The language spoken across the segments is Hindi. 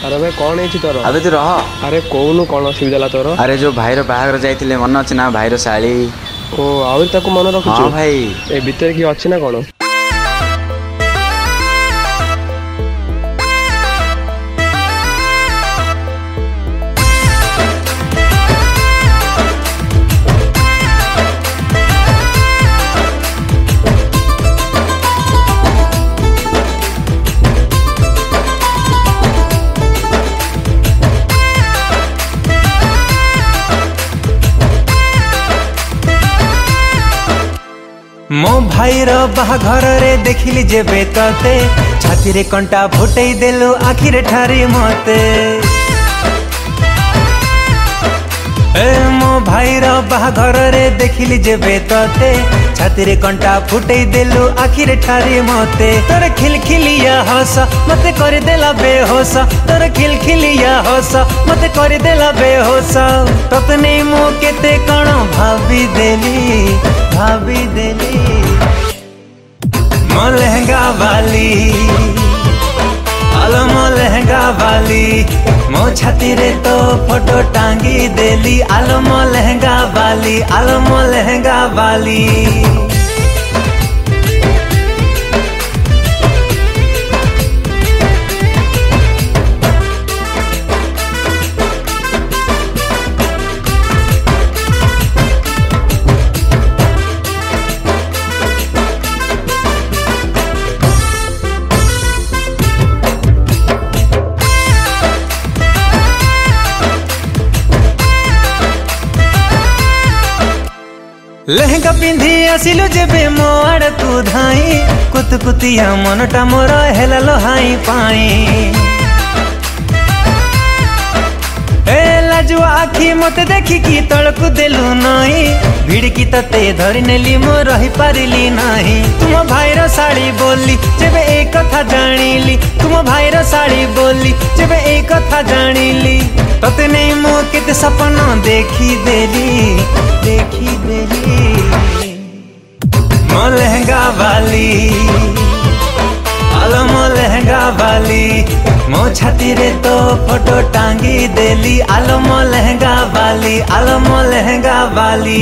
अरे भाई कौन है तोर? अबे तू रह। अरे कौन कौन असुविधा तोर? अरे जो भाईर बाहागर जाइथिले मन अछि ना भाईर शाली। ओ आउर ताको मन रखुछु? हां भाई। ए भीतर की अछि ना कोन? मो भाईर बाहाघर रे देखिली जेबे तते छाती रे कंटा फुटई देलु आखिरे ठारी मते। ए मो भाईर बाहाघर रे देखिली जेबे तते छाती रे कंटा फुटई देलु आखिरे ठारी मते। तोर खिलखिलिया हस मते कर देला बेहोश, तोर खिलखिलिया हस मते कर देला बेहोश। तत नहीं मो केते कण भाभी देली मो लहंगा वाली, आलो मो लहंगा वाली, मो छाती रे तो फोटो टांगी देली। आलो मो लहंगा वाली, आलो मो लहंगा वाली। लहंगा पिंधी आसिलु जेबे मो आड़ तू धाई, कुतकुतिया मनटा मोर हेला लोहाई पाई। ए लाजु आखी मते देखी की तळकु देलु नई, भिड़की तते धरि नेली मो रही पारिली नाही। तुम भाईर साड़ी बोली जेबे ए कथा जानिली, तुम भाईर साड़ी बोली जेबे ए कथा जानिली। तते नहीं मो केते सपना देखी देली मो लहंगा वाली, आलो मो लहंगा वाली, मो छाती रे तो फोटो टांगी देली। आलो मो लहंगा वाली, आलो मो लहंगा वाली।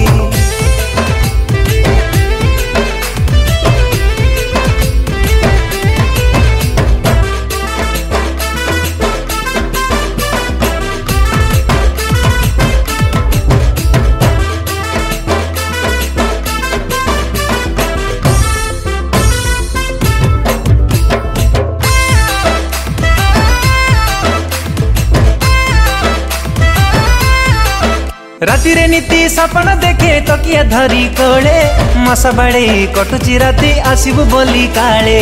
राति रे नीति सपना देखे तकिया धरी कोले, मसा बाड़े कटुची राति आसिबु बोली काले।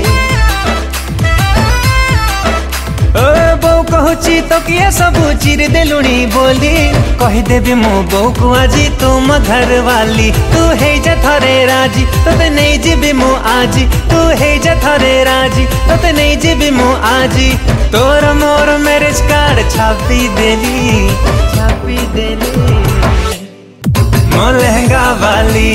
ओ बो कहूची तकिया सबु चिर देलुणी बोली, कही देबी मो बो को आजी तुम घर वाली। तू हे जा थरे राजी तते नहीं जीबी मु आजी, तू हे जा थरे राजी तते नहीं जीबी मु आजी। तोर मोर मैरिज कार्ड छापी देली मो लहंगा वाली,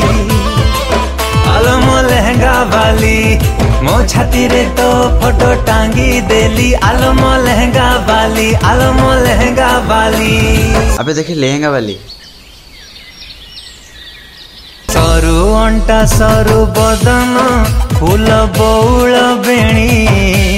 आलो मो लहंगा वाली, मो छाती रे तो फोटो टांगी देली। आलो मो लहंगा वाली, आलो मो लहंगा वाली। अबे देखे लहंगा वाली। सरू अंटा सरू बदन फूल बौल बेणी,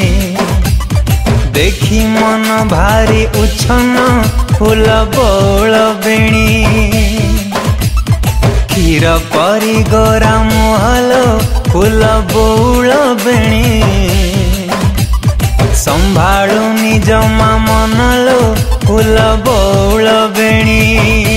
देखी मन भारी उछन फूल बौल बेणी। क्षीर परी गोरा मुहलो फूल बौल बेणी, संभाळुनी जमा मनलो फूल बौल बेणी।